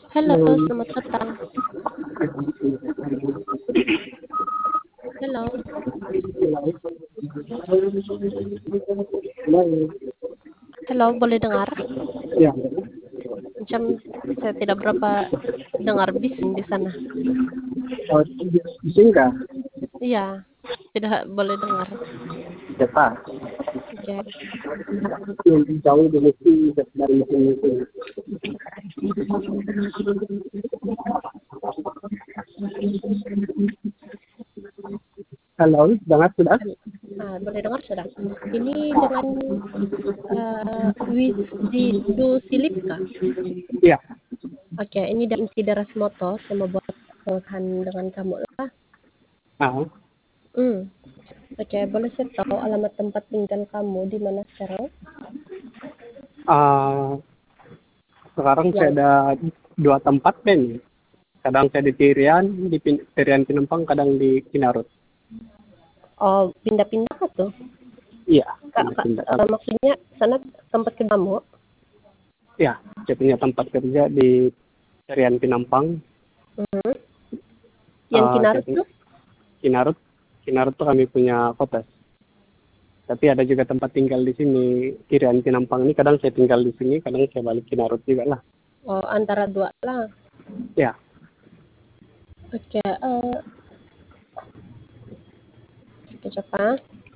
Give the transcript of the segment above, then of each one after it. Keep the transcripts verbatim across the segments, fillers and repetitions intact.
Halo, Hmm, selamat petang. Halo, halo, boleh dengar? ya, Macam saya tidak berapa dengar bising di sana. oh, di sini kah? Iya, tidak boleh dengar. Cepat. Oke. Yang jauh dari sini dari sini. Halo, dengar sudah? Ah, boleh dengar sudah. Ini dengan uh, Wisdi Silip kah? Iya. Oke, ini dari Insideras Moto. Saya mau buat pengetahuan dengan kamu lah. Ah, Hmm. Oke, boleh saya tahu alamat tempat tinggal kamu di mana sekarang? ah, sekarang saya Yang ada dua tempat kan. Kadang saya di Tirian, di Pin- Tirian Penumpang, kadang di Kinarut. oh pindah-pindah kah tuh? Iya, Kak, kak, pindah-pindah. eh, maksudnya sana tempat kerjamu? Ya, saya punya tempat kerja di Tirian Penumpang. Mhm. Yang Ah, saya Kinarut punya tuh? Kinarut. Kinarut tuh kami punya kotas. Tapi ada juga tempat tinggal di sini. Kirian Pinampang ini kadang saya tinggal di sini, kadang saya balik Kinarut juga lah. Oh, antara dua lah. Ya, Oke, eh kecap ah.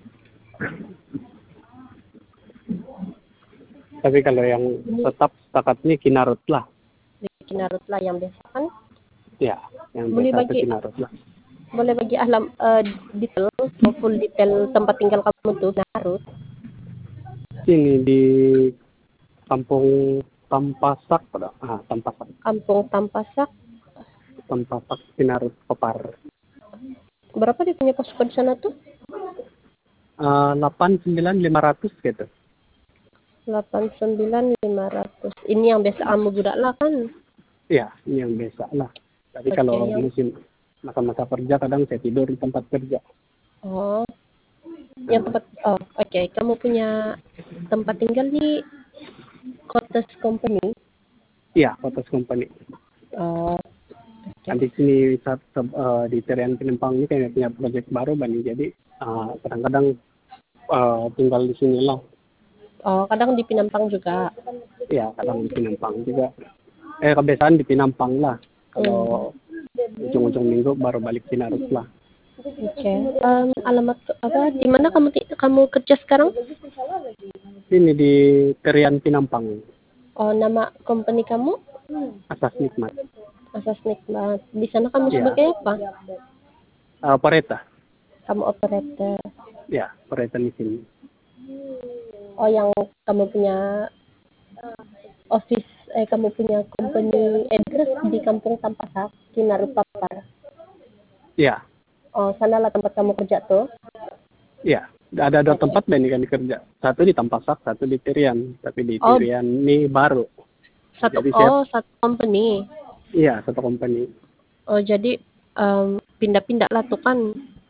tapi kalau yang Ini tetap setakat ini Kinarut lah. di Kinarut lah yang biasa kan. Ya, yang Boleh biasa itu bagi Kinarut lah. boleh bagi alam eh, detail, oh, full detail tempat tinggal kamu tuh Kinarut. Sini di Kampung Tampasak, pada ah Tampasak, Kampung Tampasak. Tampasak Kinarut Kopar. Berapa dia punya posko di sana tuh? Uh, delapan sembilan lima ratus gitu. delapan sembilan lima ratus. Ini yang biasa kamu juga lah kan. Ya, ini yang biasa lah. Tapi Oke, kalau yang musim masa-masa kerja kadang saya tidur di tempat kerja. oh, yang tempat oh, oke, kamu punya tempat tinggal di Cottage Company. Iya, Kotas Company. Oh, Kan oke. di sini saat uh, di Tirian Penumpang ini kayak punya proyek baru Bani, jadi uh, kadang-kadang uh, tinggal di sini lah. Oh, kadang di Pinampang juga. Ya, kadang di Penumpang juga. Eh, kebiasaan di Penumpang lah. Hmm, Kalau ujung-ujung minggu baru balik Kinarut lah. oke. Em, alamat ke- apa? Di mana kamu ti- kamu kerja sekarang? Ini di Tirian Penumpang, Oh, nama company kamu? Asas Nikmat. Asas Nikmat. Di sana kamu Ya, sebagai apa? uh, Pareta. Kamu operator. Ya, Pareta di sini. Oh, yang kamu punya office, eh kamu punya company address di Kampung Tampasak, Kinarut Papar. Ya, Oh, sana lah tempat kamu kerja tuh. ya. Ada dua Oke. tempat Bani kan kerja. Satu di Tampasak, satu di Tirian. Tapi di Oh, Tirian ini baru. satu Jadi saya, oh satu company. iya, satu company. Oh, jadi em, pindah-pindah lah tuh kan.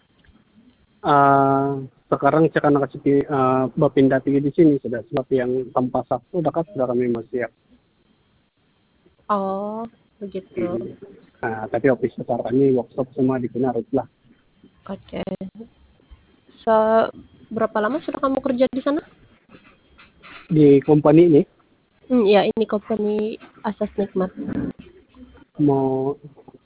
Uh, sekarang saya akan kasih uh, berpindah tinggi di sini sudah, sebab yang tanpa sabtu dekat sudah kami masih siap. Oh, begitu. Hmm. Nah, tapi office sekarang ini workshop semua di Kinarut lah. Oke. So, berapa lama sudah kamu kerja di sana? Di company ini Hmm, ya ini company Asas Nikmat. mau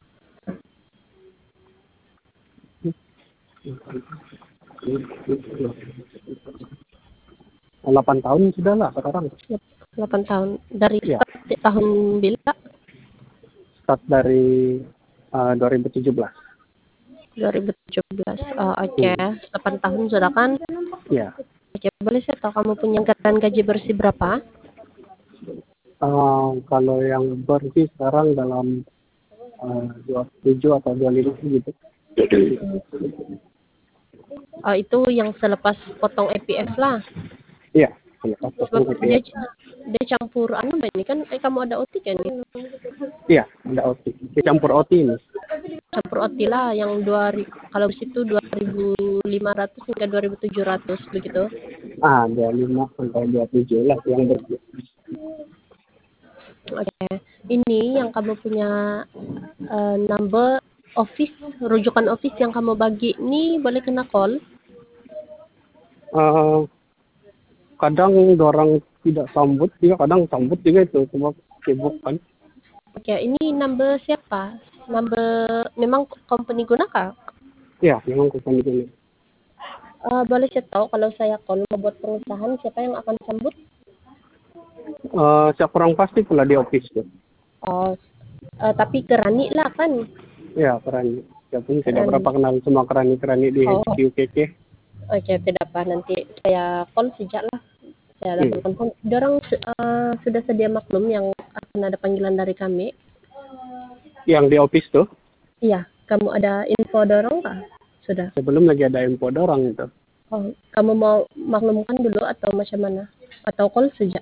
delapan tahun sudah lah sekarang. delapan tahun. Dari Ya, start di tahun bila? start dari uh, dua ribu tujuh belas. dua ribu tujuh belas. Oh, oke. Okay. Hmm. delapan tahun sudah kan? Ya, Oke, boleh saya tahu kamu punya anggaran gaji bersih berapa? uh, kalau yang bersih sekarang dalam uh, dua puluh tujuh atau dua puluh lima gitu. Oh, itu yang selepas potong E P F lah. Iya, selepas Sebab potong dia E P F. dia campur anu ini kan eh kamu ada O T kan nih? Iya, ada O T. Dicampur O T ini. Campur O T lah yang dua kalau di situ dua ribu lima ratus hingga dua ribu tujuh ratus begitu. Ah, dua puluh lima sampai dua puluh tujuh lah yang bersih. Oke. Ini yang kamu punya uh, number office, rujukan office yang kamu bagi ini boleh kena call? Uh, kadang orang tidak sambut juga, kadang sambut juga itu, cuma sibuk kan. Oke, ini number siapa? Number memang company gunakan? Ya, memang company guna. Uh, boleh saya tahu kalau saya call mau buat pengusahaan, siapa yang akan sambut? Uh, saya kurang pasti pula di office tuh. Oh, uh, tapi kerani lah kan? Ya, kerani. Saya pun tidak Kerani. berapa kenal semua kerani-kerani di Oh. H Q K K. Oke, tidak apa, nanti saya call sejak lah. Saya dapat Hmm. confirm. Dorang uh, sudah sedia maklum yang akan ada panggilan dari kami. Yang di office tuh? Iya, kamu ada info dorong kah? Sudah. Sebelum lagi ada info dorong itu. Oh, kamu mau maklumkan dulu atau macam mana? Atau call sejak?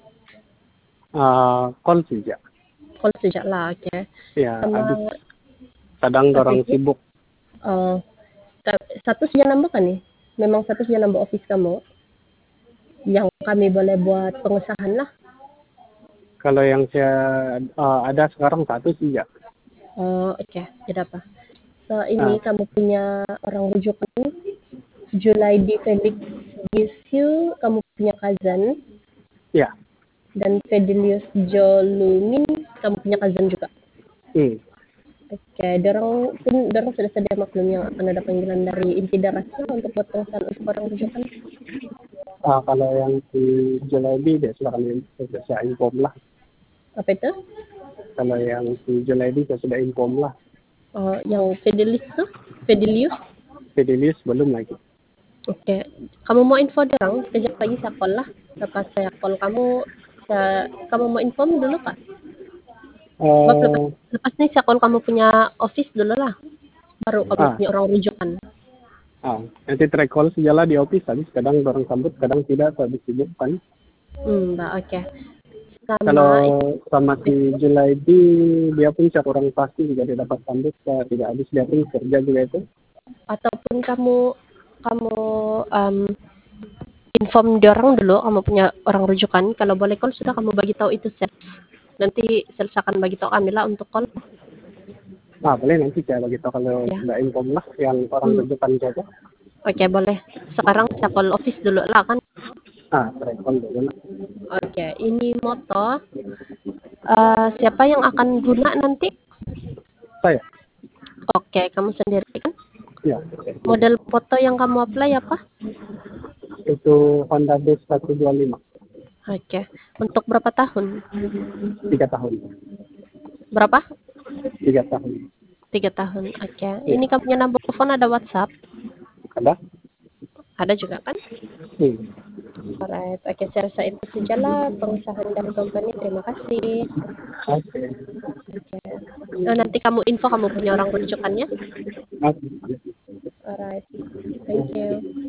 Uh, call sejak. Call sejak lah, oke. Okay. Ya, Sama, habis kadang dorong sibuk. Uh, satu saja nambah kan nih? Memang satu saja nambah office kamu? Yang kami boleh buat pengusahaan lah. Kalau yang saya uh, ada sekarang satu sih ya. Oh, oke, okay. Tidak apa. So, ini ah. kamu punya orang rujukan, Julaidi Felix Gisyu, kamu punya cousin. Ya. Dan Fedilius Jolumin, kamu punya cousin juga. Hmm. Oke, okay. dorong pun dorong sudah sedia maklum yang akan ada panggilan dari inti darasnya untuk buat pengusahaan untuk orang rujukan. Ah, kalau yang si Julaidi, dia silakan saya inform lah. Apa itu? Kalau yang si Julaidi saya sudah inform lah. Oh, yang Fedilius tuh? Fedilius? Fedilius belum lagi. Oke, okay. Kamu mau info dorong? Sekejap lagi saya call lah. Lepas saya call kamu, saya, kamu mau inform dulu Pak? Uh, lepas, lepas nih saya call kamu punya office dulu lah. Baru kamu ah. punya orang rujukan. Ah, nanti track call segala di office, habis kadang orang sambut, kadang tidak, habis sibuk kan. Hmm, oke. Okay. Kalau sama si Julaidi, dia pun cak orang pasti juga dia dapat sambut, tidak habis dia pun kerja juga itu. Ataupun kamu kamu um, inform dia orang dulu, kamu punya orang rujukan. Kalau boleh call sudah kamu bagi tahu itu sales. Nanti sales akan bagi tahu kami lah untuk call. Ah, boleh nanti saya bagi tahu kalau ya. Sudah inform lah yang orang hmm. rujukan saja. Oke, okay, boleh. Sekarang saya call office dulu lah kan. Ah, call dulu. Oke, okay, ini moto. Uh, siapa yang akan guna nanti? Saya. Oke, okay, kamu sendiri kan? Ya. Model foto yang kamu apply apa? Itu Honda B seratus dua puluh lima. Oke. Okay. Untuk berapa tahun? Tiga tahun. Berapa? Tiga tahun. Tiga tahun. Oke. Okay. Ya. Ini kamu punya nomor telepon, ada WhatsApp? Ada. Ada juga kan? Hmm. Alright. Oke, okay, saya rasa itu sajalah pengusahaan dari company. Terima kasih. Oke. Okay. Okay. Nah, nanti kamu info kamu punya orang rujukannya. Oke. Okay. Alright. Thank you.